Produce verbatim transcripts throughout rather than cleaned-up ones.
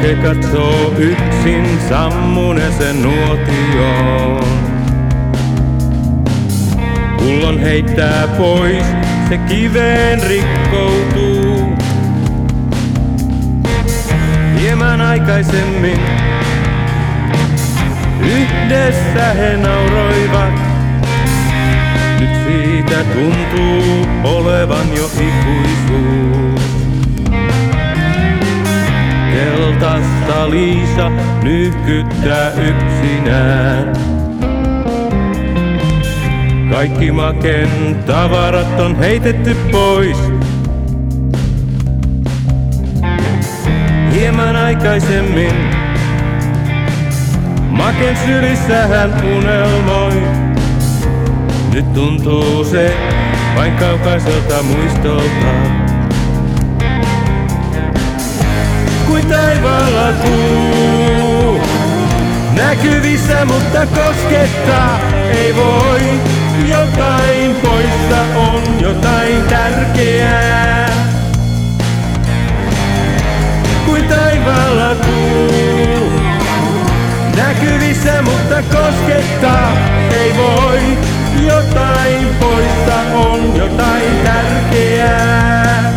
Make katsoo yksin sammuneeseen nuotioon. Pullon heittää pois, se kiveen rikkoutuu. Hieman aikaisemmin yhdessä he nauroivat. Nyt siitä tuntuu olevan jo ikuisuus. Teltassa Liisa nyhkyttää yksinään. Kaikki Maken tavarat on heitetty pois. Hieman aikaisemmin Maken sylissä hän unelmoi. Nyt tuntuu se vain kaukaiselta muistolta. Kuin taivaalla kuu näkyvissä, mutta koskettaa ei voi. Jotain poissa on jotain tärkeää. Kuin taivaalla kuu näkyvissä, mutta koskettaa ei voi. Jotain poissa on jotain tärkeää.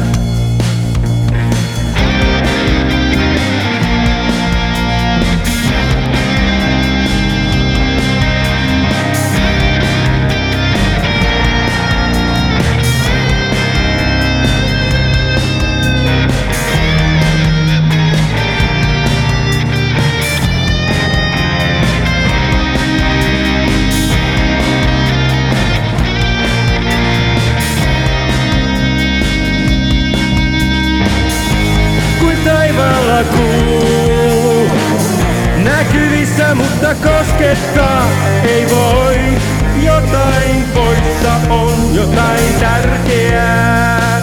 Taivaalla kuu näkyvissä, mutta koskettaa ei voi. Jotain poissa on jotain tärkeää.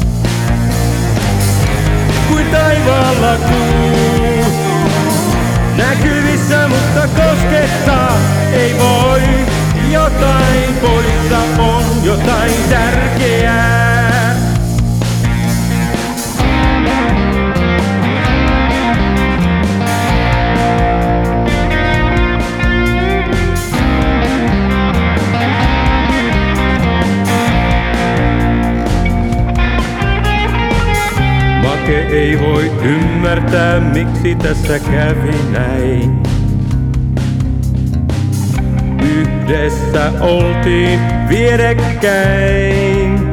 Kuin taivaalla kuu näkyvissä, mutta koskettaa ei voi. Jotain poissa on jotain tärkeää. Make ei voi ymmärtää, miksi tässä kävi näin. Yhdessä oltiin vierekkäin.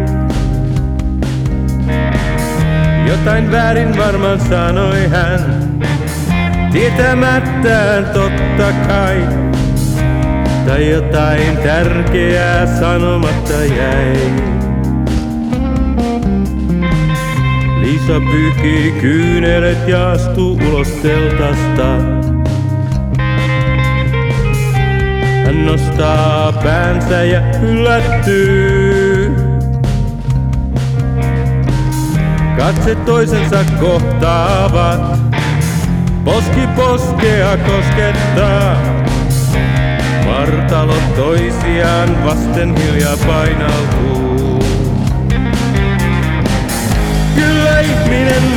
Jotain väärin varmaan sanoi hän, tietämättään totta kai. Tai jotain tärkeää sanomatta jäi. Liisa pyyhkii kyynelet ja astuu ulos teltasta. Hän nostaa päänsä ja yllättyy. Katse toisensa kohtaavat, poski poskea koskettaa. Vartalot toisiaan vasten hiljaa painautuu. Kyllä ihminen